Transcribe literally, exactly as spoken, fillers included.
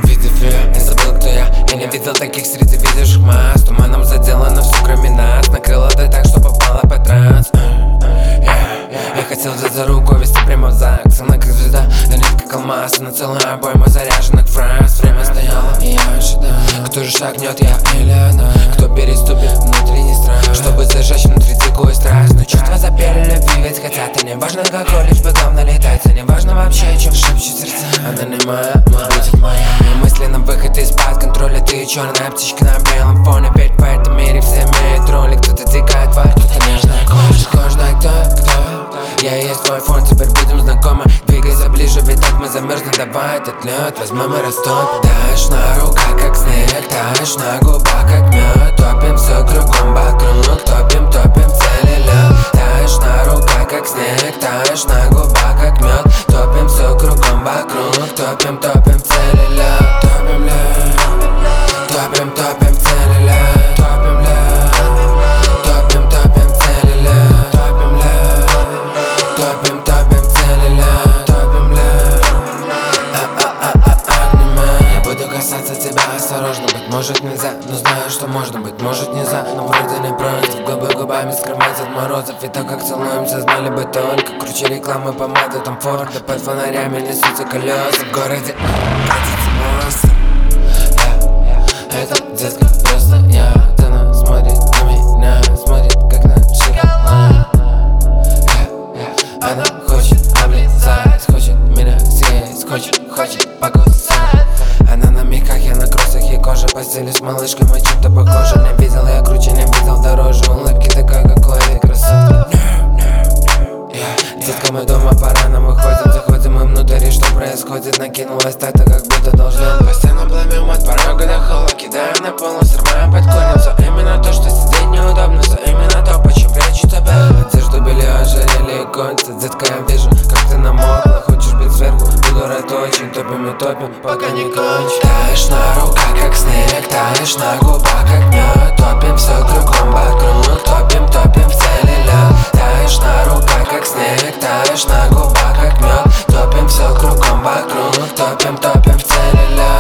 Увидев ее, я забыл, кто я. Я не видел таких среди видящих масс. Туманом заделано все, кроме нас. Накрыло да так, что попала под транс. Я хотел взять за руку, вести прямо в ЗАГС. Она как звезда, горит как алмаз. На целую обойму заряженных фраз. Время стояло, и я ожидал. Кто же шагнет, я или она? Кто переступит внутренний страх, чтобы зажечь внутри дикую страсть. Но чувства запели любви, ведь хотят. И не важно какой, лишь бы главное летать. И не важно вообще, чем шепчут сердца. Она не моя, будет моя. Мои мысли на выход из-под контроля. Ты черная птичка на белом фоне. Ведь в этом мире все имеют роли. Кто-то дикая тварь, кто-то нежная кожа. Кожная, кто, кто? Я и есть твой фон, теперь будем знакомы. Двигайся ближе, ведь так мы замерзнем. Давай этот лед возьмем и растопим. Таешь на руках, как снег. Таешь на губах, как мед. Топим все кругом вокруг. Топим, топим цели лед. Таешь на руках, как снег. Таешь на губах, как мед. Топим все кругом вокруг. Топим, топим цели лед. Топим лед. Топим, топим цели лед. Топим лед. Топим, топим цели лед. Топим лед. Топим, топим цели лед. Топим лед. Я буду касаться тебя осторожно. Быть может нельзя, но знаю, что можно. Быть может нельзя, но вроде не против. Губы губами скрывать от морозов. И то, как целуемся, знали бы только. Круче рекламы, помады, там форт. Да под фонарями несутся колеса в городе. Катится монстр. Это детка, просто я. Она смотрит на меня, смотрит как на шоколад. Она хочет облизать, хочет меня съесть, хочет, хочет покусать. Она на мягках, я на кроссах, и кожа. Постелюсь с малышкой, мы чем-то похожи. Не видел я круче, не видел дороже. Улыбки такой, как Лови, красотка. Детка, мы дома, пора нам выходим. Заходим мы внутрь, что происходит? Накинулась так-то, как будто должна. Постоянно пламем от порога до холла. Кидаем на пол, срываем под корнем. Все именно то, что сидеть неудобно. Все именно то, почему прячу тебя. Одежду, белье, ожерелье и кольца. Детка, я вижу, как ты намокла. Хочешь быть сверху, буду рад очень. Топим и топим, пока не кончим. Таешь на руках, как снег. Таешь на губах, как мед. Топим все кругом вокруг. Топим, топим в цели лед. Таешь на руках, как снег. Таешь на губах, как мед. Топим все кругом вокруг. Топим, топим в цели лед.